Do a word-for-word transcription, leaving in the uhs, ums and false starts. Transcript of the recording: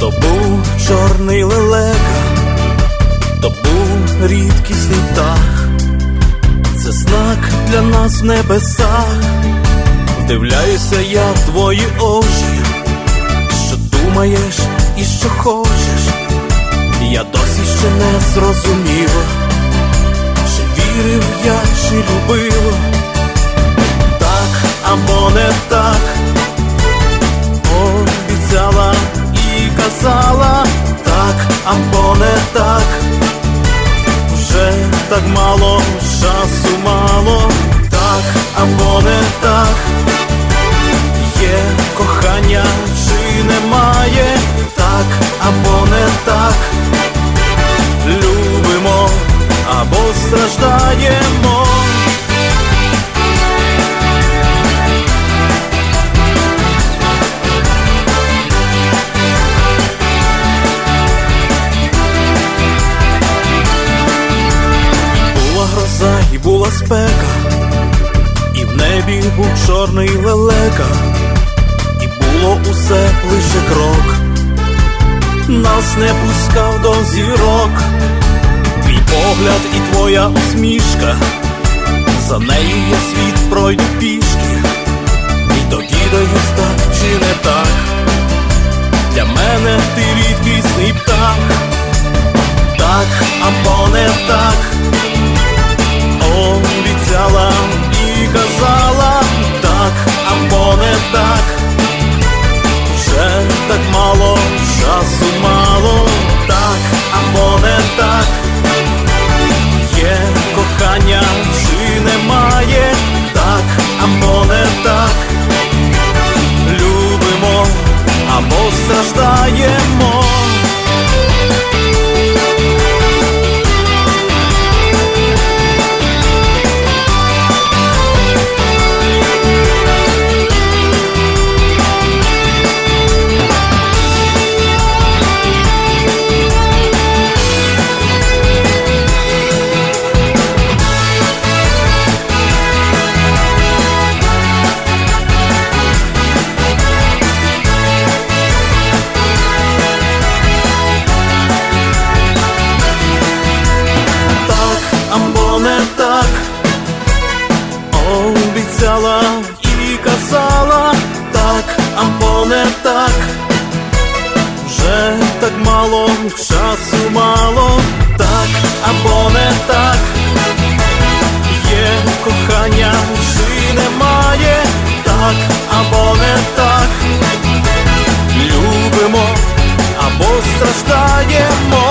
То був чорний лелека, то був рідкісний птах. Це знак для нас в небесах. Вдивляюся я в твої очі, що думаєш і що хочеш. Я досі ще не зрозумів, чи вірив я, чи любив. Так або не так, обіцяла і казала. Так або не так, вже так мало, часу мало. Так або не так, є кохання чи немає. Так або не так, любимо або страждаємо. Була гроза і була спека, і в небі був чорний лелека, і було усе лише крок, нас не пускав до зірок. Твій погляд і твоя усмішка, за нею я світ пройду пішки, і довідаюсь, так чи не так. Для мене ти рідкісний птах. Так або не так, обіцяла і казала. Так або не так, вже так мало, часу мало. Так або не так, є кохання чи немає. Так або не так, любимо або страждаємо. Обіцяла і казала. Так або не так, вже так мало, часу мало. Так або не так, є кохання чи немає. Так або не так, любимо або страждаємо.